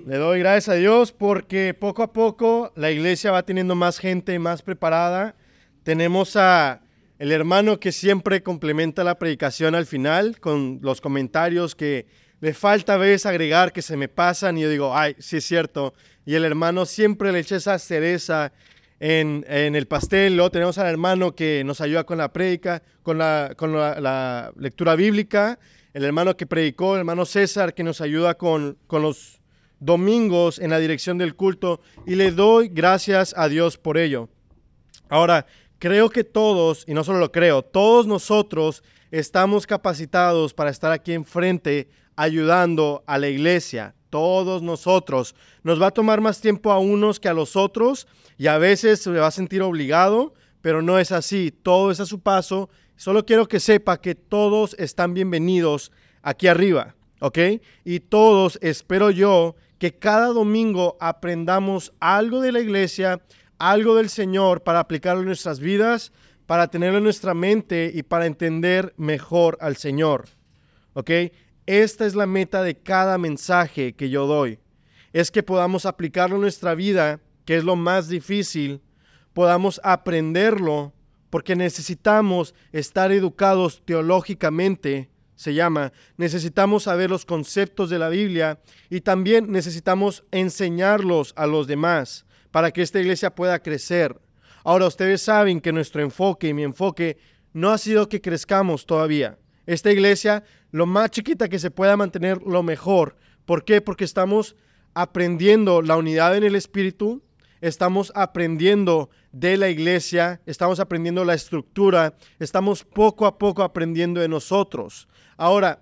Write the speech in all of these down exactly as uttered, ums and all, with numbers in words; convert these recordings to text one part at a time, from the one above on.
Le doy gracias a Dios porque poco a poco la iglesia va teniendo más gente más preparada. Tenemos a el hermano que siempre complementa la predicación al final con los comentarios que le falta a veces agregar, que se me pasan y yo digo, ay, sí es cierto. Y el hermano siempre le echa esa cereza en, en el pastel. Luego tenemos al hermano que nos ayuda con la prédica, con la, con la, la lectura bíblica. El hermano que predicó, el hermano César, que nos ayuda con, con los domingos en la dirección del culto, y le doy gracias a Dios por ello. Ahora, creo que todos, y no solo lo creo, todos nosotros estamos capacitados para estar aquí enfrente ayudando a la iglesia. Todos nosotros. Nos va a tomar más tiempo a unos que a los otros y a veces se va a sentir obligado, pero no es así. Todo es a su paso. Solo quiero que sepa que todos están bienvenidos aquí arriba, ¿ok? Y todos, espero yo, que cada domingo aprendamos algo de la iglesia, algo del Señor para aplicarlo en nuestras vidas, para tenerlo en nuestra mente y para entender mejor al Señor, ¿ok? Esta es la meta de cada mensaje que yo doy, es que podamos aplicarlo en nuestra vida, que es lo más difícil, podamos aprenderlo, porque necesitamos estar educados teológicamente, se llama, necesitamos saber los conceptos de la Biblia y también necesitamos enseñarlos a los demás para que esta iglesia pueda crecer. Ahora, ustedes saben que nuestro enfoque y mi enfoque no ha sido que crezcamos todavía. Esta iglesia, lo más chiquita que se pueda mantener, lo mejor. ¿Por qué? Porque estamos aprendiendo la unidad en el Espíritu, estamos aprendiendo de la iglesia, estamos aprendiendo la estructura, estamos poco a poco aprendiendo de nosotros. Ahora,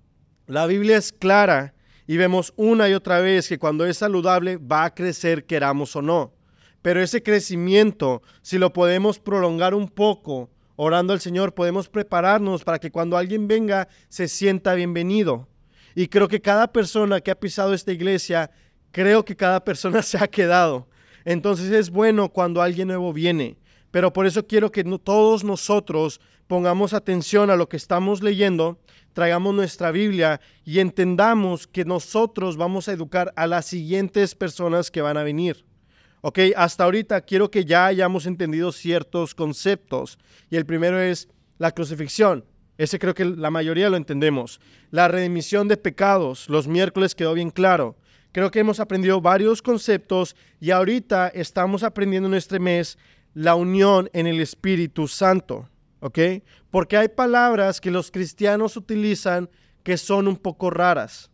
la Biblia es clara y vemos una y otra vez que cuando es saludable va a crecer, queramos o no. Pero ese crecimiento, si lo podemos prolongar un poco, orando al Señor, podemos prepararnos para que cuando alguien venga se sienta bienvenido. Y creo que cada persona que ha pisado esta iglesia, creo que cada persona se ha quedado. Entonces es bueno cuando alguien nuevo viene. Pero por eso quiero que no, todos nosotros pongamos atención a lo que estamos leyendo, traigamos nuestra Biblia y entendamos que nosotros vamos a educar a las siguientes personas que van a venir. Ok, hasta ahorita quiero que ya hayamos entendido ciertos conceptos. Y el primero es la crucifixión. Ese creo que la mayoría lo entendemos. La remisión de pecados. Los miércoles quedó bien claro. Creo que hemos aprendido varios conceptos y ahorita estamos aprendiendo en este mes la unión en el Espíritu Santo. ¿Ok? Porque hay palabras que los cristianos utilizan que son un poco raras.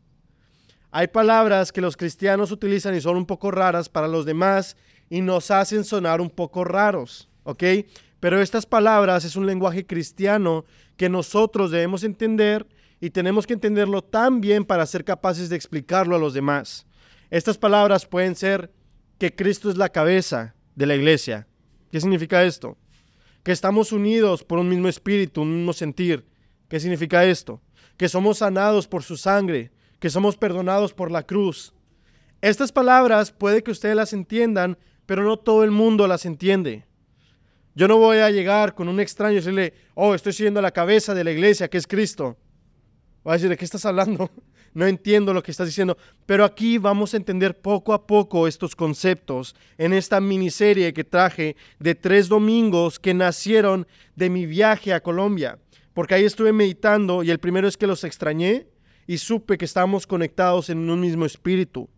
Hay palabras que los cristianos utilizan y son un poco raras para los demás y nos hacen sonar un poco raros, ¿ok? Pero estas palabras es un lenguaje cristiano que nosotros debemos entender y tenemos que entenderlo tan bien para ser capaces de explicarlo a los demás. Estas palabras pueden ser que Cristo es la cabeza de la iglesia. ¿Qué significa esto? Que estamos unidos por un mismo espíritu, un mismo sentir. ¿Qué significa esto? Que somos sanados por su sangre, que somos perdonados por la cruz. Estas palabras puede que ustedes las entiendan, pero no todo el mundo las entiende. Yo no voy a llegar con un extraño y decirle, oh, estoy siguiendo la cabeza de la iglesia, que es Cristo. Voy a decir, ¿de qué estás hablando? No entiendo lo que estás diciendo. Pero aquí vamos a entender poco a poco estos conceptos en esta miniserie que traje de tres domingos que nacieron de mi viaje a Colombia. Porque ahí estuve meditando y el primero es que los extrañé y supe que estamos conectados en un mismo espíritu.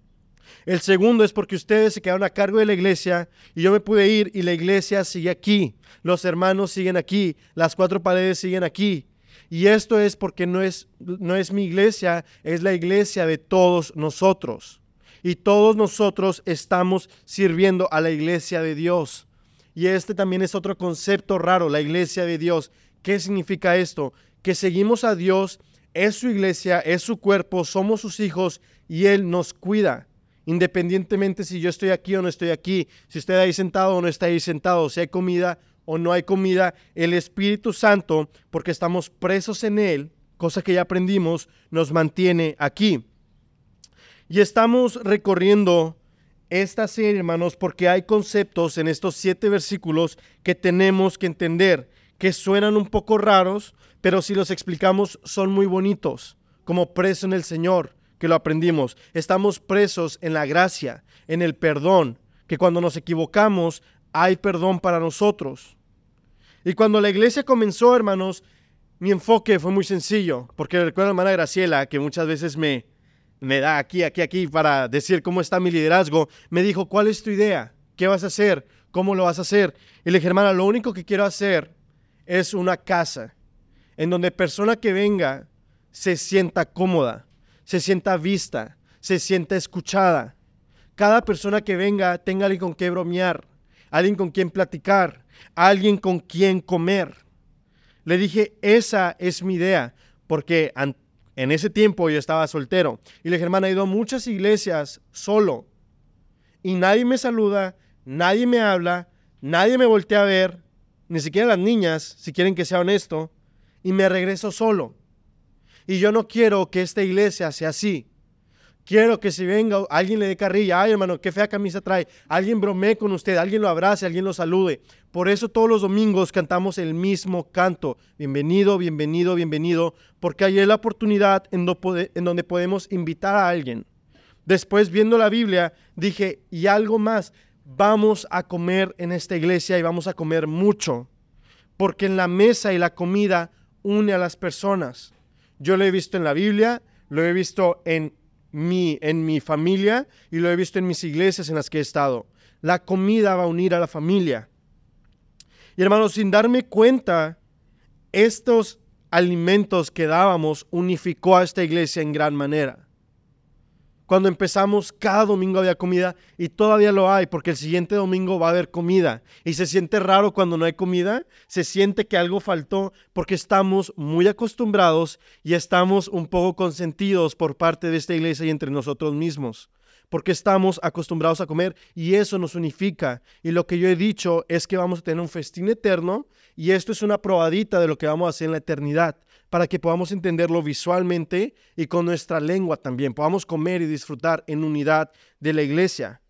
El segundo es porque ustedes se quedaron a cargo de la iglesia y yo me pude ir y la iglesia sigue aquí. Los hermanos siguen aquí, las cuatro paredes siguen aquí. Y esto es porque no es, no es mi iglesia, es la iglesia de todos nosotros. Y todos nosotros estamos sirviendo a la iglesia de Dios. Y este también es otro concepto raro, la iglesia de Dios. ¿Qué significa esto? Que seguimos a Dios, es su iglesia, es su cuerpo, somos sus hijos y Él nos cuida. Independientemente si yo estoy aquí o no estoy aquí, si usted ahí sentado o no está ahí sentado, si hay comida o no hay comida, el Espíritu Santo, porque estamos presos en Él, cosa que ya aprendimos, nos mantiene aquí. Y estamos recorriendo esta serie, hermanos, porque hay conceptos en estos siete versículos que tenemos que entender, que suenan un poco raros, pero si los explicamos son muy bonitos, como preso en el Señor, que lo aprendimos. Estamos presos en la gracia, en el perdón, que cuando nos equivocamos hay perdón para nosotros. Y cuando la iglesia comenzó, hermanos, mi enfoque fue muy sencillo, porque recuerdo a la hermana Graciela, que muchas veces me, me da aquí, aquí, aquí para decir cómo está mi liderazgo. Me dijo, ¿cuál es tu idea? ¿Qué vas a hacer? ¿Cómo lo vas a hacer? Y le dije, hermana, lo único que quiero hacer es una casa en donde persona que venga se sienta cómoda, se sienta vista, se sienta escuchada. Cada persona que venga tenga alguien con quien bromear, alguien con quien platicar, alguien con quien comer. Le dije, esa es mi idea, porque en ese tiempo yo estaba soltero. Y le dije, hermana, he ido a muchas iglesias solo y nadie me saluda, nadie me habla, nadie me voltea a ver, ni siquiera las niñas, si quieren que sea honesto, y me regreso solo. Y yo no quiero que esta iglesia sea así. Quiero que si venga, alguien le dé carrilla, ay hermano, qué fea camisa trae, alguien bromee con usted, alguien lo abrace, alguien lo salude. Por eso todos los domingos cantamos el mismo canto, bienvenido, bienvenido, bienvenido, porque ahí es la oportunidad en, do, en donde podemos invitar a alguien. Después, viendo la Biblia, dije, y algo más, vamos a comer en esta iglesia y vamos a comer mucho, porque en la mesa y la comida une a las personas. Yo lo he visto en la Biblia, lo he visto en Mi, en mi familia y lo he visto en mis iglesias en las que he estado. La comida va a unir a la familia. Y hermanos, sin darme cuenta, estos alimentos que dábamos unificó a esta iglesia en gran manera. Cuando empezamos, cada domingo había comida y todavía lo hay, porque el siguiente domingo va a haber comida. Y se siente raro cuando no hay comida, se siente que algo faltó, porque estamos muy acostumbrados y estamos un poco consentidos por parte de esta iglesia y entre nosotros mismos, porque estamos acostumbrados a comer y eso nos unifica. Y lo que yo he dicho es que vamos a tener un festín eterno y esto es una probadita de lo que vamos a hacer en la eternidad, para que podamos entenderlo visualmente y con nuestra lengua también, podamos comer y disfrutar en unidad de la iglesia.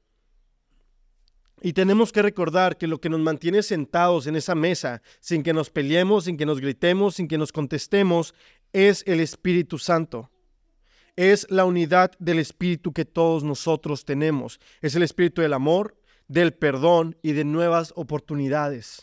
Y tenemos que recordar que lo que nos mantiene sentados en esa mesa, sin que nos peleemos, sin que nos gritemos, sin que nos contestemos, es el Espíritu Santo. Es la unidad del Espíritu que todos nosotros tenemos. Es el Espíritu del amor, del perdón y de nuevas oportunidades.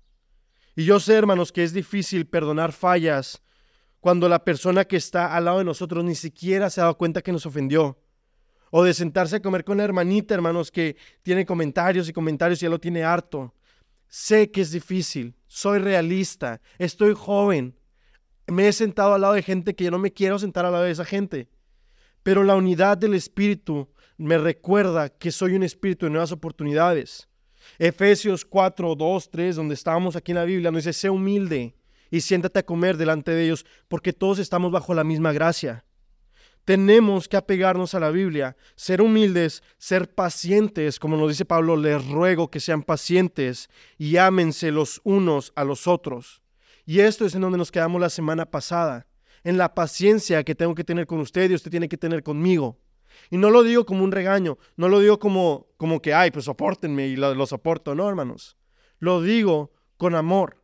Y yo sé, hermanos, que es difícil perdonar fallas cuando la persona que está al lado de nosotros ni siquiera se ha dado cuenta que nos ofendió. O de sentarse a comer con la hermanita, hermanos, que tiene comentarios y comentarios y ya lo tiene harto. Sé que es difícil, soy realista, estoy joven. Me he sentado al lado de gente que yo no me quiero sentar al lado de esa gente. Pero la unidad del Espíritu me recuerda que soy un espíritu de nuevas oportunidades. Efesios cuatro, dos, tres, donde estábamos aquí en la Biblia, nos dice, sé humilde y siéntate a comer delante de ellos, porque todos estamos bajo la misma gracia. Tenemos que apegarnos a la Biblia, ser humildes, ser pacientes, como nos dice Pablo, les ruego que sean pacientes y ámense los unos a los otros. Y esto es en donde nos quedamos la semana pasada, en la paciencia que tengo que tener con usted y usted tiene que tener conmigo. Y no lo digo como un regaño, no lo digo como, como que, ay, pues sopórtenme y lo, lo soporto, no, hermanos. Lo digo con amor.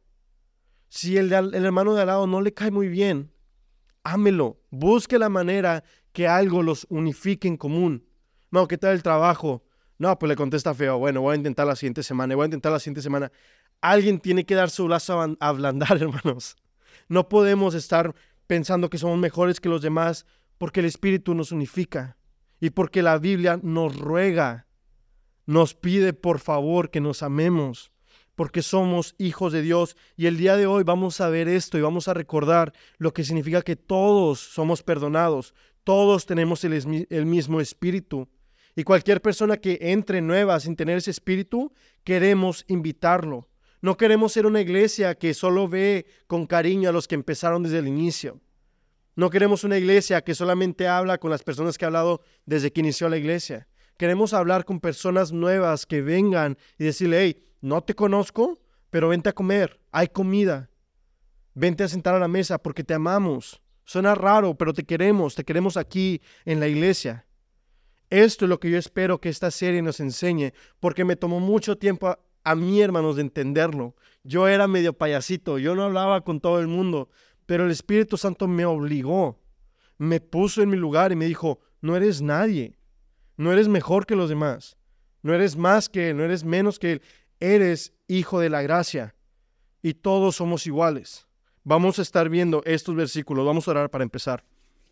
Si el, el hermano de al lado no le cae muy bien, ámelo, busque la manera que algo los unifique en común. No, ¿qué tal el trabajo? No, pues le contesta feo, bueno, voy a intentar la siguiente semana, voy a intentar la siguiente semana. Alguien tiene que dar su brazo a ablandar, hermanos. No podemos estar pensando que somos mejores que los demás porque el Espíritu nos unifica y porque la Biblia nos ruega, nos pide por favor que nos amemos, porque somos hijos de Dios. Y el día de hoy vamos a ver esto y vamos a recordar lo que significa que todos somos perdonados, todos tenemos el, el mismo espíritu. Y cualquier persona que entre nueva sin tener ese espíritu, queremos invitarlo. No queremos ser una iglesia que solo ve con cariño a los que empezaron desde el inicio. No queremos una iglesia que solamente habla con las personas que ha hablado desde que inició la iglesia. Queremos hablar con personas nuevas que vengan y decirle, hey, no te conozco, pero vente a comer, hay comida. Vente a sentar a la mesa porque te amamos. Suena raro, pero te queremos, te queremos aquí en la iglesia. Esto es lo que yo espero que esta serie nos enseñe, porque me tomó mucho tiempo a, a mí, hermanos, de entenderlo. Yo era medio payasito, yo no hablaba con todo el mundo, pero el Espíritu Santo me obligó. me puso en mi lugar y me dijo, no eres nadie, no eres mejor que los demás, no eres más que Él, no eres menos que Él, eres hijo de la gracia y todos somos iguales. Vamos a estar viendo estos versículos, vamos a orar para empezar.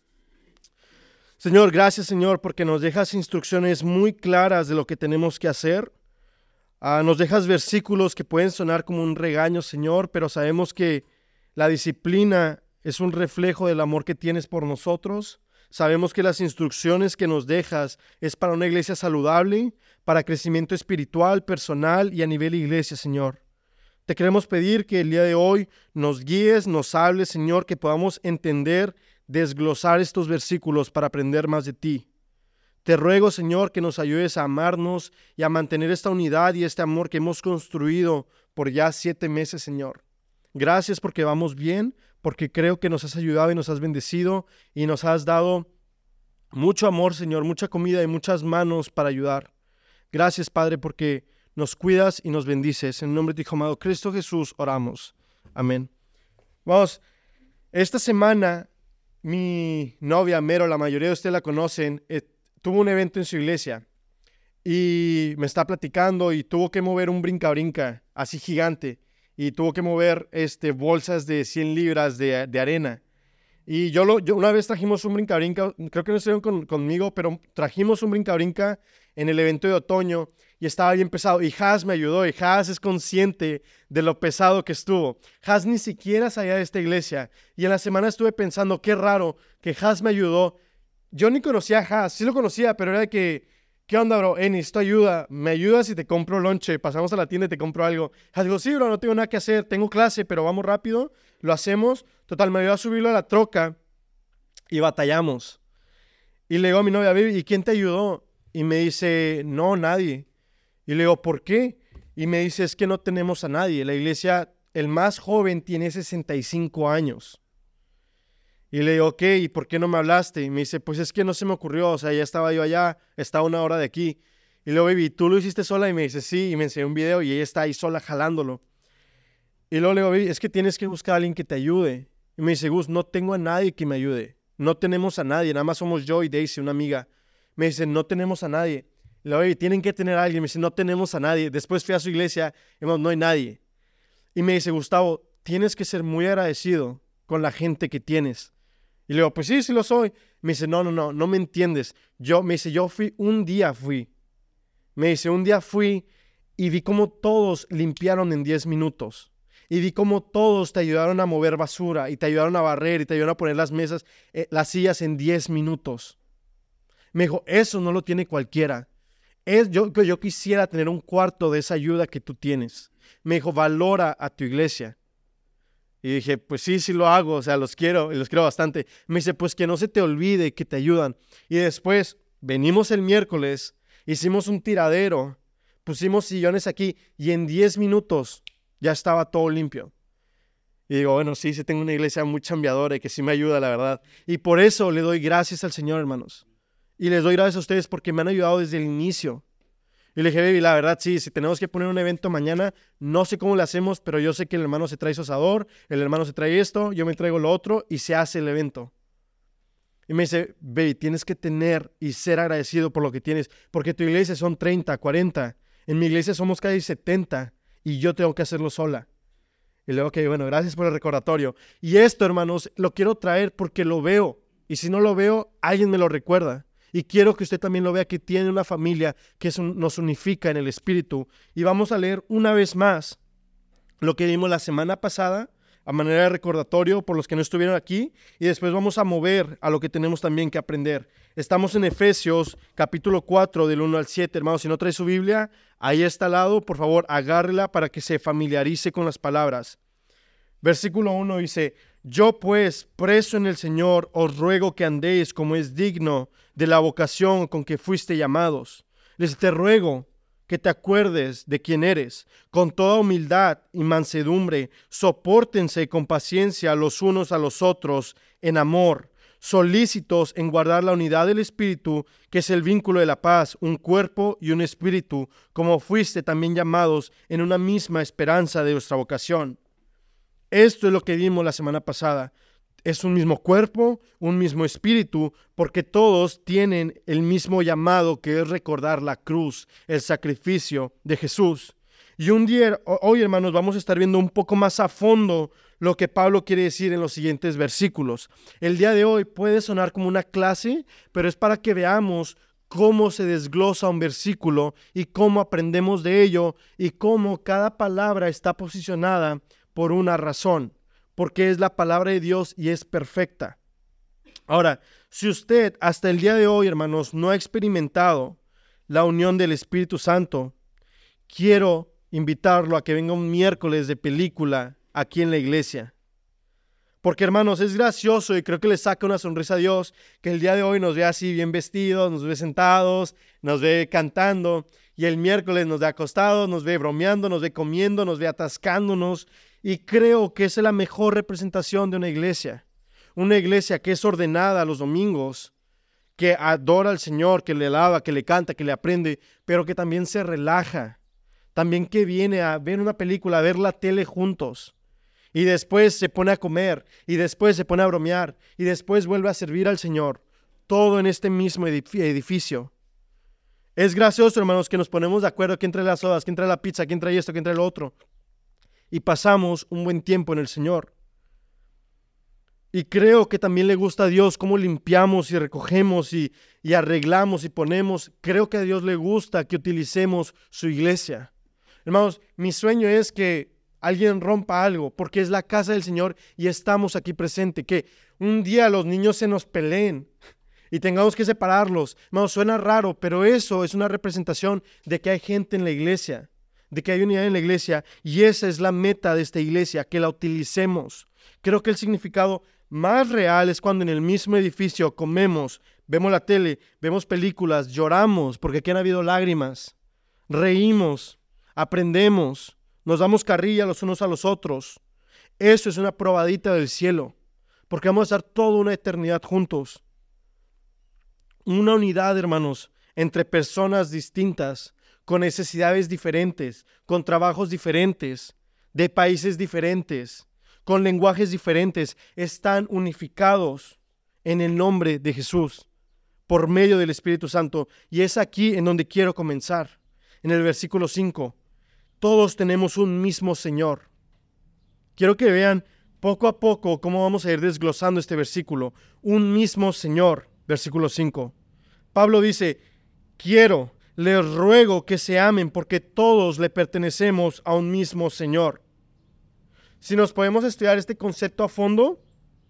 Señor, gracias Señor porque nos dejas instrucciones muy claras de lo que tenemos que hacer. Uh, nos dejas versículos que pueden sonar como un regaño, Señor, pero sabemos que la disciplina es un reflejo del amor que tienes por nosotros. Sabemos que las instrucciones que nos dejas es para una iglesia saludable, para crecimiento espiritual, personal y a nivel iglesia, Señor. Te queremos pedir que el día de hoy nos guíes, nos hables, Señor, que podamos entender, desglosar estos versículos para aprender más de ti. Te ruego, Señor, que nos ayudes a amarnos y a mantener esta unidad y este amor que hemos construido por ya siete meses, Señor. Gracias porque vamos bien, porque creo que nos has ayudado y nos has bendecido y nos has dado mucho amor, Señor, mucha comida y muchas manos para ayudar. Gracias, Padre, porque nos cuidas y nos bendices. En el nombre de tu Hijo amado Cristo Jesús oramos. Amén. Vamos, esta semana mi novia Mero, la mayoría de ustedes la conocen, eh, tuvo un evento en su iglesia y me está platicando y tuvo que mover un brinca-brinca así gigante y tuvo que mover este, bolsas de cien libras de, de arena. Y yo, lo, yo una vez trajimos un brinca-brinca, creo que no estuvieron con, conmigo, pero trajimos un brinca-brinca en el evento de otoño y estaba bien pesado. Y Haz me ayudó y Haz es consciente de lo pesado que estuvo. Haz ni siquiera salía de esta iglesia. Y en la semana estuve pensando, qué raro que Haz me ayudó. Yo ni conocía a Haz, sí lo conocía, pero era de que, ¿qué onda, bro? Eh, necesito ayuda. ¿Me ayudas si te compro lonche? Pasamos a la tienda y te compro algo. Haz digo, sí, bro, no tengo nada que hacer. Tengo clase, pero vamos rápido. Lo hacemos. Total, me ayudó a subirlo a la troca y batallamos. Y le digo a mi novia, baby, ¿y quién te ayudó? Y me dice, no, nadie. Y le digo, ¿por qué? Y me dice, es que no tenemos a nadie. La iglesia, el más joven tiene sesenta y cinco años. Y le digo, ok, ¿y por qué no me hablaste? Y me dice, pues es que no se me ocurrió, o sea, ya estaba yo allá, estaba una hora de aquí. Y le digo, baby, ¿tú lo hiciste sola? Y me dice, sí, y me enseñó un video y ella está ahí sola jalándolo. Y luego le digo, baby, es que tienes que buscar a alguien que te ayude. Y me dice, Gus, no tengo a nadie que me ayude. No tenemos a nadie, nada más somos yo y Daisy, una amiga. Me dice, no tenemos a nadie. Y le digo, baby, tienen que tener a alguien. Me dice, no tenemos a nadie. Después fui a su iglesia y no hay nadie. Y me dice, Gustavo, tienes que ser muy agradecido con la gente que tienes. Y le digo, pues sí, sí lo soy. Me dice, no, no, no, no me entiendes. Yo, me dice, yo fui, un día fui. Me dice, un día fui y vi cómo todos limpiaron en diez minutos. Y vi cómo todos te ayudaron a mover basura y te ayudaron a barrer y te ayudaron a poner las mesas, eh, las sillas en diez minutos. Me dijo, eso no lo tiene cualquiera. Es, yo, yo quisiera tener un cuarto de esa ayuda que tú tienes. Me dijo, valora a tu iglesia. Y dije, pues sí, sí lo hago, o sea, los quiero, y los quiero bastante. Me dice, pues que no se te olvide que te ayudan. Y después, venimos el miércoles, hicimos un tiradero, pusimos sillones aquí, y en diez minutos ya estaba todo limpio. Y digo, bueno, sí, sí tengo una iglesia muy chambeadora y que sí me ayuda, la verdad. Y por eso le doy gracias al Señor, hermanos. Y les doy gracias a ustedes porque me han ayudado desde el inicio. Y le dije, baby, la verdad, sí, si tenemos que poner un evento mañana, no sé cómo le hacemos, pero yo sé que el hermano se trae su asador, el hermano se trae esto, yo me traigo lo otro y se hace el evento. Y me dice, baby, tienes que tener y ser agradecido por lo que tienes, porque tu iglesia son treinta, cuarenta, en mi iglesia somos casi setenta y yo tengo que hacerlo sola. Y le digo, ok, bueno, gracias por el recordatorio. Y esto, hermanos, lo quiero traer porque lo veo, y si no lo veo, alguien me lo recuerda. Y quiero que usted también lo vea, que tiene una familia que un, nos unifica en el espíritu. Y vamos a leer una vez más lo que vimos la semana pasada, a manera de recordatorio por los que no estuvieron aquí. Y después vamos a mover a lo que tenemos también que aprender. Estamos en Efesios capítulo cuatro, del uno al siete. Hermanos, si no trae su Biblia, ahí está al lado. Por favor, agárrela para que se familiarice con las palabras. Versículo uno dice, yo pues, preso en el Señor, os ruego que andéis como es digno de la vocación con que fuiste llamados. Les te ruego que te acuerdes de quién eres, con toda humildad y mansedumbre, sopórtense con paciencia los unos a los otros en amor, solícitos en guardar la unidad del Espíritu, que es el vínculo de la paz, un cuerpo y un espíritu, como fuiste también llamados en una misma esperanza de vuestra vocación. Esto es lo que vimos la semana pasada. es un mismo cuerpo, un mismo espíritu, porque todos tienen el mismo llamado, que es recordar la cruz, el sacrificio de Jesús. Y un día, hoy hermanos, vamos a estar viendo un poco más a fondo lo que Pablo quiere decir en los siguientes versículos. El día de hoy puede sonar como una clase, pero es para que veamos cómo se desglosa un versículo y cómo aprendemos de ello y cómo cada palabra está posicionada por una razón, porque es la palabra de Dios y es perfecta. Ahora, si usted hasta el día de hoy, hermanos, no ha experimentado la unión del Espíritu Santo, quiero invitarlo a que venga un miércoles de película aquí en la iglesia. Porque, hermanos, es gracioso y creo que le saca una sonrisa a Dios que el día de hoy nos ve así bien vestidos, nos ve sentados, nos ve cantando, y el miércoles nos ve acostados, nos ve bromeando, nos ve comiendo, nos ve atascándonos, y creo que esa es la mejor representación de una iglesia. Una iglesia que es ordenada los domingos, que adora al Señor, que le alaba, que le canta, que le aprende, pero que también se relaja. También que viene a ver una película, a ver la tele juntos. Y después se pone a comer, y después se pone a bromear, y después vuelve a servir al Señor. Todo en este mismo edificio. Es gracioso, hermanos, que nos ponemos de acuerdo quién trae las sodas, quién trae la pizza, quién trae esto, quién trae lo otro. Y pasamos un buen tiempo en el Señor. Y creo que también le gusta a Dios cómo limpiamos y recogemos y, y arreglamos y ponemos. Creo que a Dios le gusta que utilicemos su iglesia. Hermanos, mi sueño es que alguien rompa algo, porque es la casa del Señor y estamos aquí presentes. Que un día los niños se nos peleen y tengamos que separarlos. Hermanos, suena raro, pero eso es una representación de que hay gente en la iglesia, de que hay unidad en la iglesia, y esa es la meta de esta iglesia, que la utilicemos. Creo que el significado más real es cuando en el mismo edificio comemos, vemos la tele, vemos películas, lloramos porque aquí han habido lágrimas, reímos, aprendemos, nos damos carrilla los unos a los otros. Eso es una probadita del cielo, porque vamos a estar toda una eternidad juntos. Una unidad, hermanos, entre personas distintas, con necesidades diferentes, con trabajos diferentes, de países diferentes, con lenguajes diferentes, están unificados en el nombre de Jesús, por medio del Espíritu Santo. Y es aquí en donde quiero comenzar, en el versículo cinco. Todos tenemos un mismo Señor. Quiero que vean poco a poco cómo vamos a ir desglosando este versículo. Un mismo Señor, versículo cinco. Pablo dice, quiero, les ruego que se amen porque todos le pertenecemos a un mismo Señor. Si nos podemos estudiar este concepto a fondo,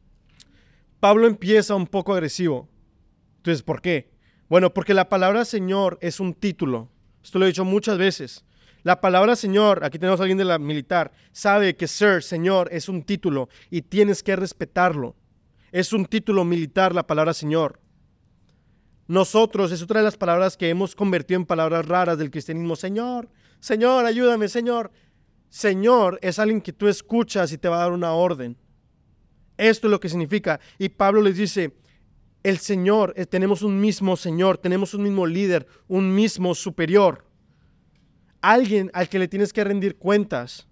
Pablo empieza un poco agresivo. Entonces, ¿por qué? Bueno, porque la palabra Señor es un título. Esto lo he dicho muchas veces. La palabra Señor, aquí tenemos a alguien de la militar, sabe que Sir, Señor, es un título y tienes que respetarlo. Es un título militar la palabra Señor. Nosotros, es otra de las palabras que hemos convertido en palabras raras del cristianismo. Señor, Señor, ayúdame, Señor. Señor es alguien que tú escuchas y te va a dar una orden. Esto es lo que significa. Y Pablo les dice, el Señor, eh, tenemos un mismo Señor, tenemos un mismo líder, un mismo superior. Alguien al que le tienes que rendir cuentas.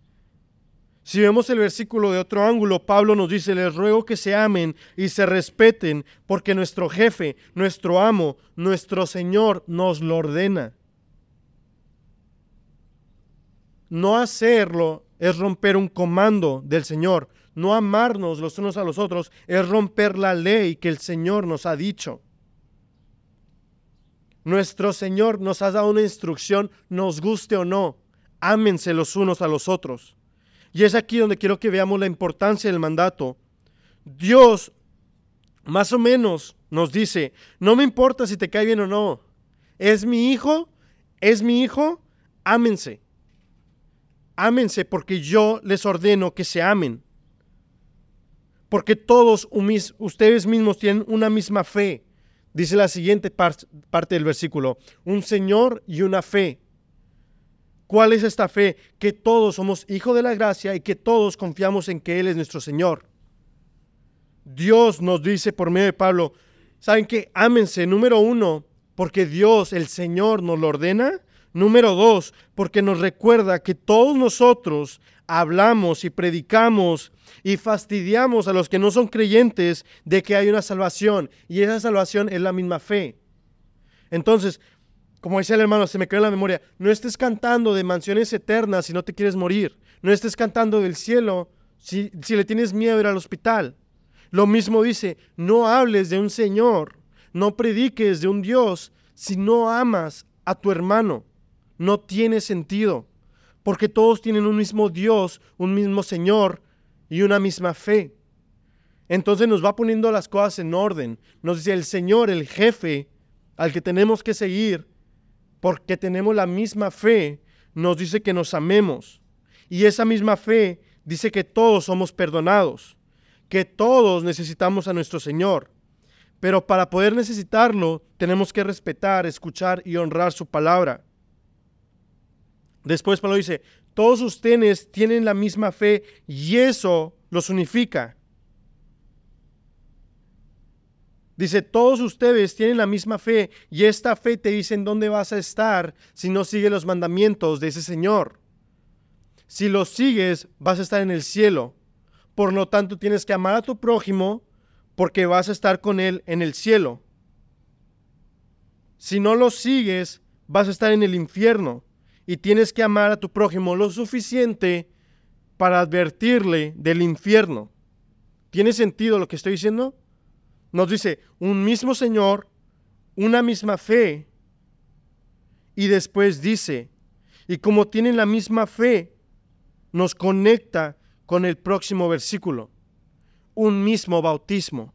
Si vemos el versículo de otro ángulo, Pablo nos dice, les ruego que se amen y se respeten, porque nuestro jefe, nuestro amo, nuestro Señor nos lo ordena. No hacerlo es romper un comando del Señor. No amarnos los unos a los otros es romper la ley que el Señor nos ha dicho. Nuestro Señor nos ha dado una instrucción, nos guste o no, ámense los unos a los otros. Y es aquí donde quiero que veamos la importancia del mandato. Dios, más o menos, nos dice, no me importa si te cae bien o no, es mi hijo, es mi hijo, ámense. Ámense porque yo les ordeno que se amen. Porque todos ustedes mismos tienen una misma fe. Dice la siguiente par- parte del versículo, un Señor y una fe. ¿Cuál es esta fe? Que todos somos hijos de la gracia y que todos confiamos en que Él es nuestro Señor. Dios nos dice por medio de Pablo, ¿saben qué? Ámense, número uno, porque Dios, el Señor, nos lo ordena. Número dos, porque nos recuerda que todos nosotros hablamos y predicamos y fastidiamos a los que no son creyentes de que hay una salvación, y esa salvación es la misma fe. Entonces, como decía el hermano, se me quedó en la memoria, no estés cantando de mansiones eternas si no te quieres morir. No estés cantando del cielo si, si le tienes miedo a ir al hospital. Lo mismo dice, no hables de un Señor, no prediques de un Dios si no amas a tu hermano. No tiene sentido, porque todos tienen un mismo Dios, un mismo Señor y una misma fe. Entonces nos va poniendo las cosas en orden. Nos dice el Señor, el jefe al que tenemos que seguir, porque tenemos la misma fe, nos dice que nos amemos. Y esa misma fe dice que todos somos perdonados, que todos necesitamos a nuestro Señor. Pero para poder necesitarlo, tenemos que respetar, escuchar y honrar su palabra. Después Pablo dice, todos ustedes tienen la misma fe y eso los unifica. Dice, todos ustedes tienen la misma fe y esta fe te dice en dónde vas a estar si no sigues los mandamientos de ese Señor. Si los sigues, vas a estar en el cielo. Por lo tanto, tienes que amar a tu prójimo porque vas a estar con él en el cielo. Si no los sigues, vas a estar en el infierno. Y tienes que amar a tu prójimo lo suficiente para advertirle del infierno. ¿Tiene sentido lo que estoy diciendo? Nos dice, un mismo Señor, una misma fe. Y después dice, y como tienen la misma fe, nos conecta con el próximo versículo. Un mismo bautismo.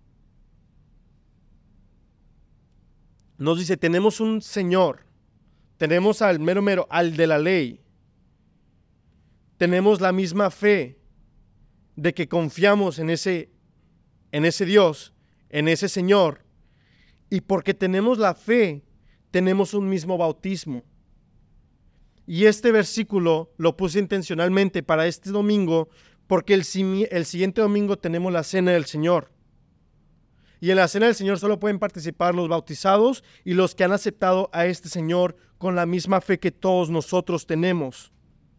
Nos dice, tenemos un Señor. Tenemos al mero mero, al de la ley. Tenemos la misma fe de que confiamos en ese, en ese Dios, en ese Señor. Y porque tenemos la fe, tenemos un mismo bautismo. Y este versículo lo puse intencionalmente para este domingo, porque el, el siguiente domingo tenemos la Cena del Señor. Y en la Cena del Señor solo pueden participar los bautizados y los que han aceptado a este Señor con la misma fe que todos nosotros tenemos.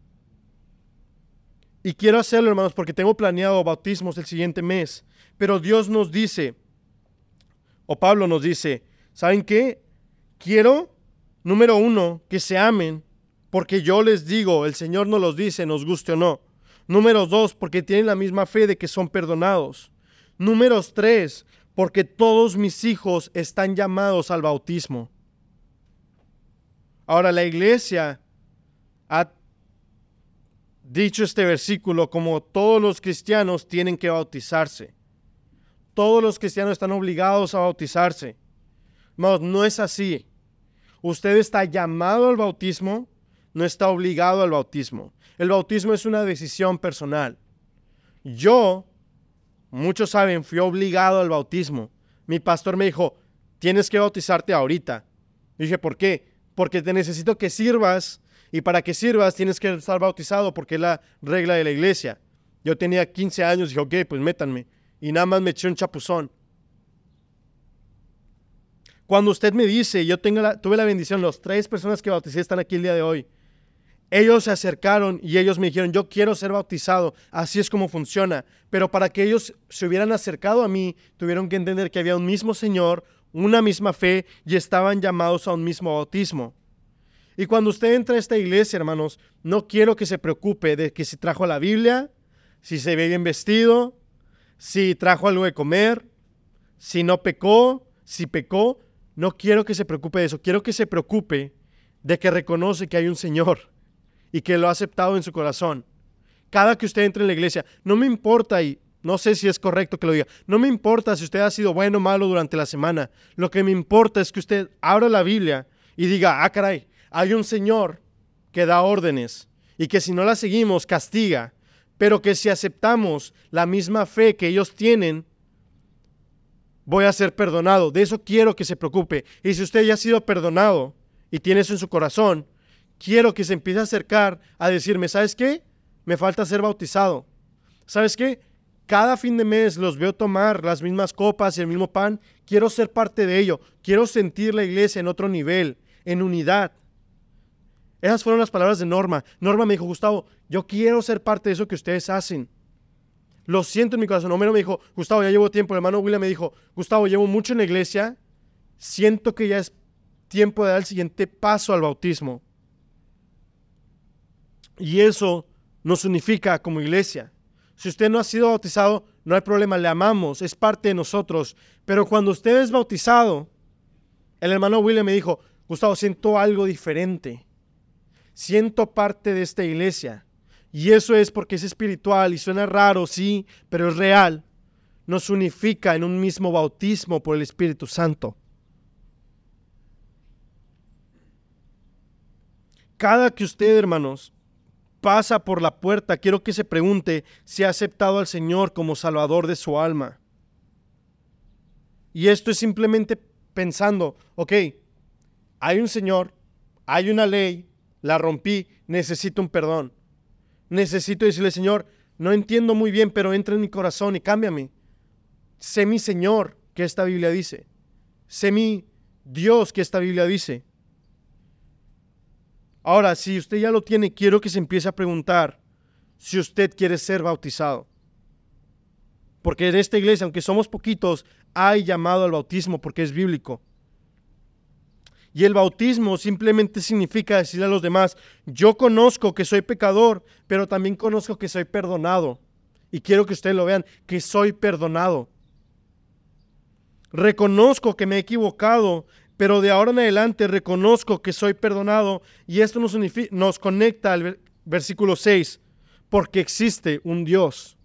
Y quiero hacerlo, hermanos, porque tengo planeado bautismos el siguiente mes. Pero Dios nos dice, o Pablo nos dice, ¿saben qué? Quiero, número uno, que se amen, porque yo les digo, el Señor nos los dice, nos guste o no. Número dos, porque tienen la misma fe de que son perdonados. Número tres, porque todos mis hijos están llamados al bautismo. Ahora, la iglesia ha dicho este versículo como todos los cristianos tienen que bautizarse. Todos los cristianos están obligados a bautizarse. No, no es así. Usted está llamado al bautismo, no está obligado al bautismo. El bautismo es una decisión personal. Yo, muchos saben, fui obligado al bautismo. Mi pastor me dijo, tienes que bautizarte ahorita. Y dije, ¿por qué? Porque te necesito que sirvas, y para que sirvas tienes que estar bautizado porque es la regla de la iglesia. Yo tenía quince años y dije, ok, pues métanme. Y nada más me eché un chapuzón. Cuando usted me dice, yo tengo la, tuve la bendición, las tres personas que bauticé están aquí el día de hoy. Ellos se acercaron y ellos me dijeron, yo quiero ser bautizado, así es como funciona. Pero para que ellos se hubieran acercado a mí, tuvieron que entender que había un mismo Señor, una misma fe y estaban llamados a un mismo bautismo. Y cuando usted entra a esta iglesia, hermanos, no quiero que se preocupe de que si trajo la Biblia, si se ve bien vestido, si trajo algo de comer, si no pecó, si pecó. No quiero que se preocupe de eso, quiero que se preocupe de que reconoce que hay un Señor y que lo ha aceptado en su corazón. Cada que usted entre en la iglesia, no me importa, y no sé si es correcto que lo diga, no me importa si usted ha sido bueno o malo durante la semana. Lo que me importa es que usted abra la Biblia y diga, ah, caray, hay un Señor que da órdenes y que si no la seguimos castiga, pero que si aceptamos la misma fe que ellos tienen, voy a ser perdonado. De eso quiero que se preocupe. Y si usted ya ha sido perdonado y tiene eso en su corazón, quiero que se empiece a acercar a decirme, ¿sabes qué? Me falta ser bautizado. ¿Sabes qué? Cada fin de mes los veo tomar las mismas copas y el mismo pan. Quiero ser parte de ello. Quiero sentir la iglesia en otro nivel, en unidad. Esas fueron las palabras de Norma. Norma me dijo, Gustavo, yo quiero ser parte de eso que ustedes hacen. Lo siento en mi corazón. Homero me dijo, Gustavo, ya llevo tiempo. El hermano William me dijo, Gustavo, llevo mucho en la iglesia. Siento que ya es tiempo de dar el siguiente paso al bautismo. Y eso nos unifica como iglesia. Si usted no ha sido bautizado, no hay problema, le amamos, es parte de nosotros. Pero cuando usted es bautizado, el hermano William me dijo, Gustavo, siento algo diferente. Siento parte de esta iglesia. Y eso es porque es espiritual y suena raro, sí, pero es real. Nos unifica en un mismo bautismo por el Espíritu Santo. Cada que usted, hermanos, pasa por la puerta, quiero que se pregunte si ha aceptado al Señor como Salvador de su alma. Y esto es simplemente pensando, ok, hay un Señor, hay una ley, la rompí, necesito un perdón. Necesito decirle, Señor, no entiendo muy bien, pero entra en mi corazón y cámbiame. Sé mi Señor, que esta Biblia dice. Sé mi Dios, que esta Biblia dice. Ahora, si usted ya lo tiene, quiero que se empiece a preguntar si usted quiere ser bautizado. Porque en esta iglesia, aunque somos poquitos, hay llamado al bautismo porque es bíblico. Y el bautismo simplemente significa decirle a los demás, yo conozco que soy pecador, pero también conozco que soy perdonado. Y quiero que ustedes lo vean, que soy perdonado. Reconozco que me he equivocado, pero de ahora en adelante reconozco que soy perdonado. Y esto nos, unific- nos conecta al versículo seis, porque existe un Dios.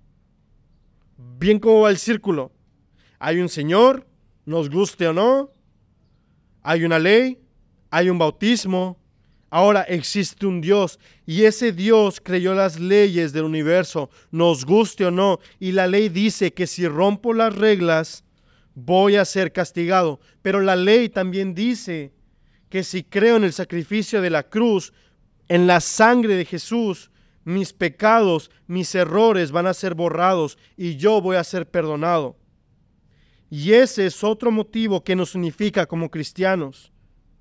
Bien como va el círculo. Hay un Señor, nos guste o no. Hay una ley, hay un bautismo, ahora existe un Dios y ese Dios creyó las leyes del universo, nos guste o no, y la ley dice que si rompo las reglas voy a ser castigado, pero la ley también dice que si creo en el sacrificio de la cruz, en la sangre de Jesús, mis pecados, mis errores van a ser borrados y yo voy a ser perdonado. Y ese es otro motivo que nos unifica como cristianos.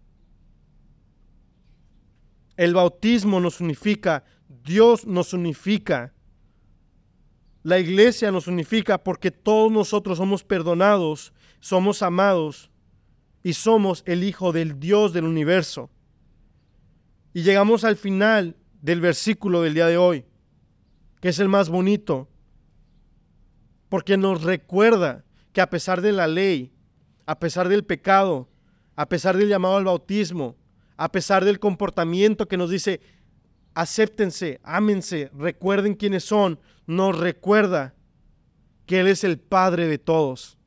El bautismo nos unifica, Dios nos unifica, la iglesia nos unifica porque todos nosotros somos perdonados, somos amados y somos el Hijo del Dios del universo. Y llegamos al final del versículo del día de hoy, que es el más bonito, porque nos recuerda que a pesar de la ley, a pesar del pecado, a pesar del llamado al bautismo, a pesar del comportamiento que nos dice, acéptense, ámense, recuerden quiénes son, nos recuerda que Él es el Padre de todos,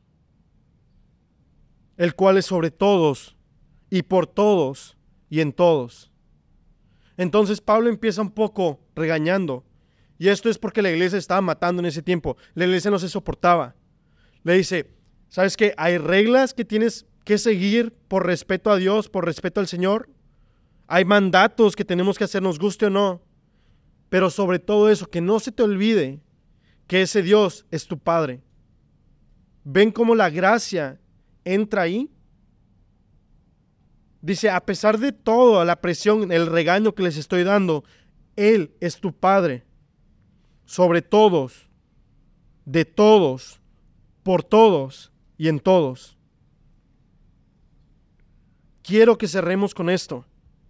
el cual es sobre todos y por todos y en todos. Entonces Pablo empieza un poco regañando, y esto es porque la iglesia estaba matando en ese tiempo, la iglesia no se soportaba. Le dice, ¿sabes qué? Hay reglas que tienes que seguir por respeto a Dios, por respeto al Señor. Hay mandatos que tenemos que hacer, nos guste o no. Pero sobre todo eso, que no se te olvide que ese Dios es tu Padre. ¿Ven cómo la gracia entra ahí? Dice, a pesar de todo, la presión, el regaño que les estoy dando, Él es tu Padre. Sobre todos, de todos, por todos y en todos. Quiero que cerremos con esto.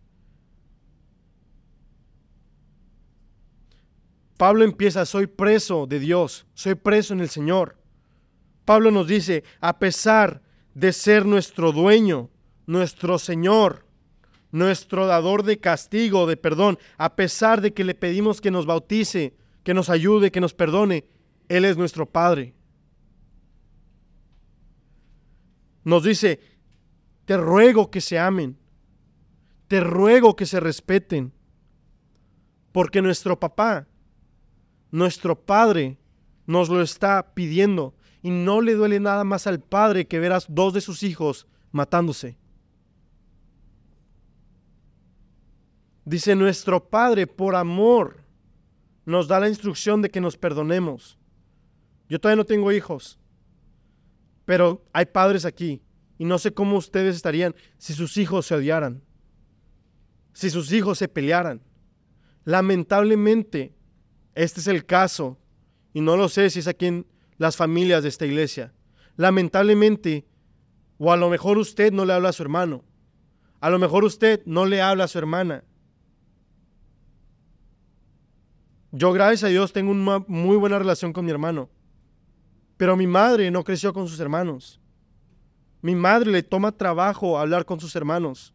Pablo empieza, soy preso de Dios, soy preso en el Señor. Pablo nos dice, a pesar de ser nuestro dueño, nuestro Señor, nuestro dador de castigo, de perdón, a pesar de que le pedimos que nos bautice, que nos ayude, que nos perdone, Él es nuestro Padre. Nos dice, te ruego que se amen, te ruego que se respeten, porque nuestro papá, nuestro Padre, nos lo está pidiendo y no le duele nada más al Padre que ver a dos de sus hijos matándose. Dice, nuestro Padre por amor nos da la instrucción de que nos perdonemos. Yo todavía no tengo hijos, pero hay padres aquí y no sé cómo ustedes estarían si sus hijos se odiaran, si sus hijos se pelearan. Lamentablemente, este es el caso, y no lo sé si es aquí en las familias de esta iglesia. Lamentablemente, o a lo mejor usted no le habla a su hermano, a lo mejor usted no le habla a su hermana. Yo, gracias a Dios, tengo una muy buena relación con mi hermano, pero mi madre no creció con sus hermanos. Mi madre le toma trabajo hablar con sus hermanos.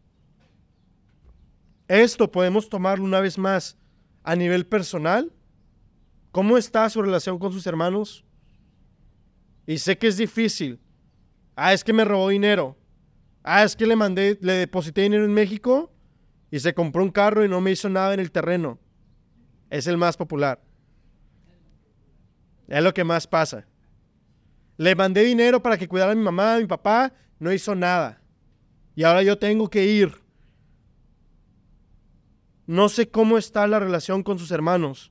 Esto podemos tomarlo una vez más a nivel personal. ¿Cómo está su relación con sus hermanos? Y sé que es difícil. Ah, es que me robó dinero. Ah, es que le mandé, le deposité dinero en México y se compró un carro y no me hizo nada en el terreno. Es el más popular. Es lo que más pasa. Le mandé dinero para que cuidara a mi mamá, a mi papá, no hizo nada. Y ahora yo tengo que ir. No sé cómo está la relación con sus hermanos,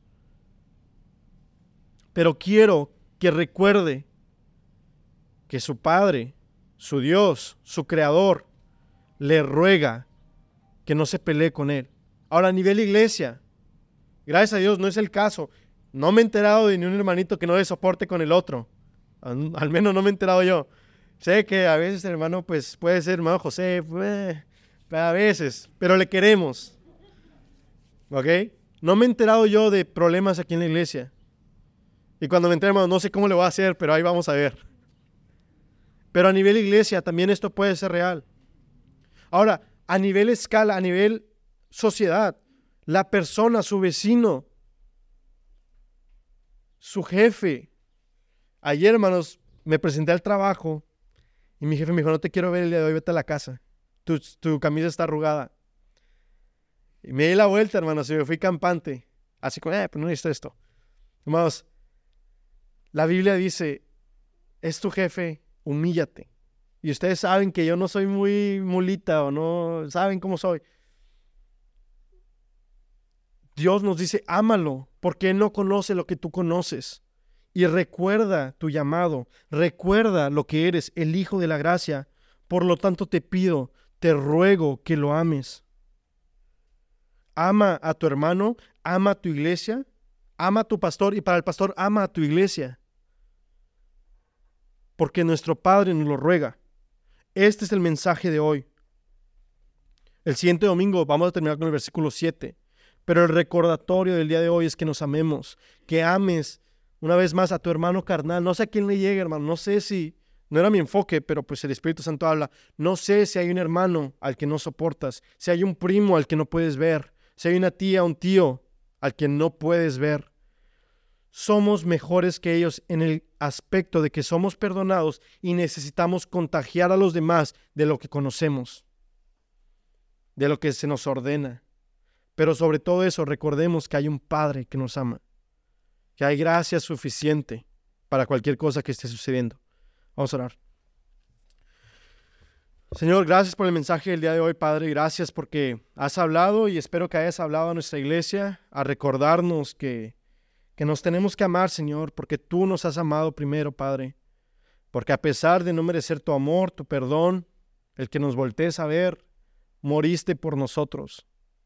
pero quiero que recuerde que su Padre, su Dios, su Creador, le ruega que no se pelee con él. Ahora, a nivel iglesia, gracias a Dios no es el caso. No me he enterado de ni un hermanito que no le soporte con el otro. Al, al menos no me he enterado yo. Sé que a veces el hermano pues, puede ser hermano José, pues, a veces, pero le queremos. ¿Ok? No me he enterado yo de problemas aquí en la iglesia. Y cuando me entere, hermano, no sé cómo le voy a hacer, pero ahí vamos a ver. Pero a nivel iglesia también esto puede ser real. Ahora, a nivel escala, a nivel sociedad, la persona, su vecino, su jefe. Ayer, hermanos, me presenté al trabajo y mi jefe me dijo, no te quiero ver el día de hoy, vete a la casa. Tu, tu camisa está arrugada. Y me di la vuelta, hermanos, y me fui campante. Así como, eh, pues no necesito esto. Hermanos, la Biblia dice, es tu jefe, humíllate. Y ustedes saben que yo no soy muy mulita o no, saben cómo soy. Dios nos dice, ámalo, porque Él no conoce lo que tú conoces. Y recuerda tu llamado, recuerda lo que eres, el Hijo de la Gracia. Por lo tanto te pido, te ruego que lo ames. Ama a tu hermano, ama a tu iglesia, ama a tu pastor y para el pastor ama a tu iglesia. Porque nuestro Padre nos lo ruega. Este es el mensaje de hoy. El siguiente domingo vamos a terminar con el versículo siete. Pero el recordatorio del día de hoy es que nos amemos, que ames una vez más a tu hermano carnal. No sé a quién le llegue, hermano, no sé si, no era mi enfoque, pero pues el Espíritu Santo habla. No sé si hay un hermano al que no soportas, si hay un primo al que no puedes ver, si hay una tía, un tío al que no puedes ver. Somos mejores que ellos en el aspecto de que somos perdonados y necesitamos contagiar a los demás de lo que conocemos, de lo que se nos ordena. Pero sobre todo eso, recordemos que hay un Padre que nos ama, que hay gracia suficiente para cualquier cosa que esté sucediendo. Vamos a orar. Señor, gracias por el mensaje del día de hoy, Padre. Gracias porque has hablado y espero que hayas hablado a nuestra iglesia a recordarnos que, que nos tenemos que amar, Señor, porque tú nos has amado primero, Padre. Porque a pesar de no merecer tu amor, tu perdón, el que nos voltees a ver, moriste por nosotros.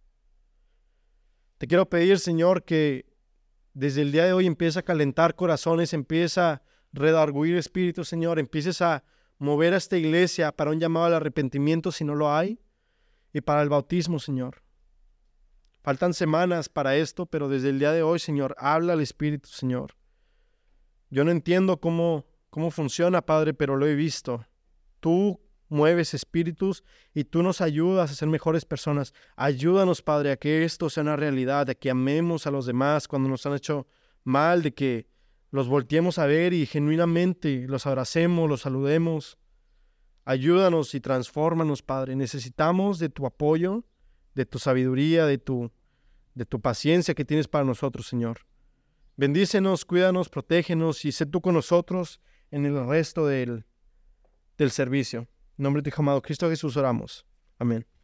Te quiero pedir, Señor, que desde el día de hoy empieza a calentar corazones, empieza a redarguir espíritus, Señor, empieces a mover a esta iglesia para un llamado al arrepentimiento si no lo hay y para el bautismo, Señor. Faltan semanas para esto, pero desde el día de hoy, Señor, habla al Espíritu, Señor. Yo no entiendo cómo, cómo funciona, Padre, pero lo he visto. Tú mueves espíritus y tú nos ayudas a ser mejores personas. Ayúdanos, Padre, a que esto sea una realidad, de que amemos a los demás cuando nos han hecho mal, de que los volteemos a ver y genuinamente los abracemos, los saludemos. Ayúdanos y transfórmanos, Padre. Necesitamos de tu apoyo, de tu sabiduría, de tu, de tu paciencia que tienes para nosotros, Señor. Bendícenos, cuídanos, protégenos y sé tú con nosotros en el resto del, del servicio. En nombre de tu Hijo amado Cristo Jesús oramos. Amén.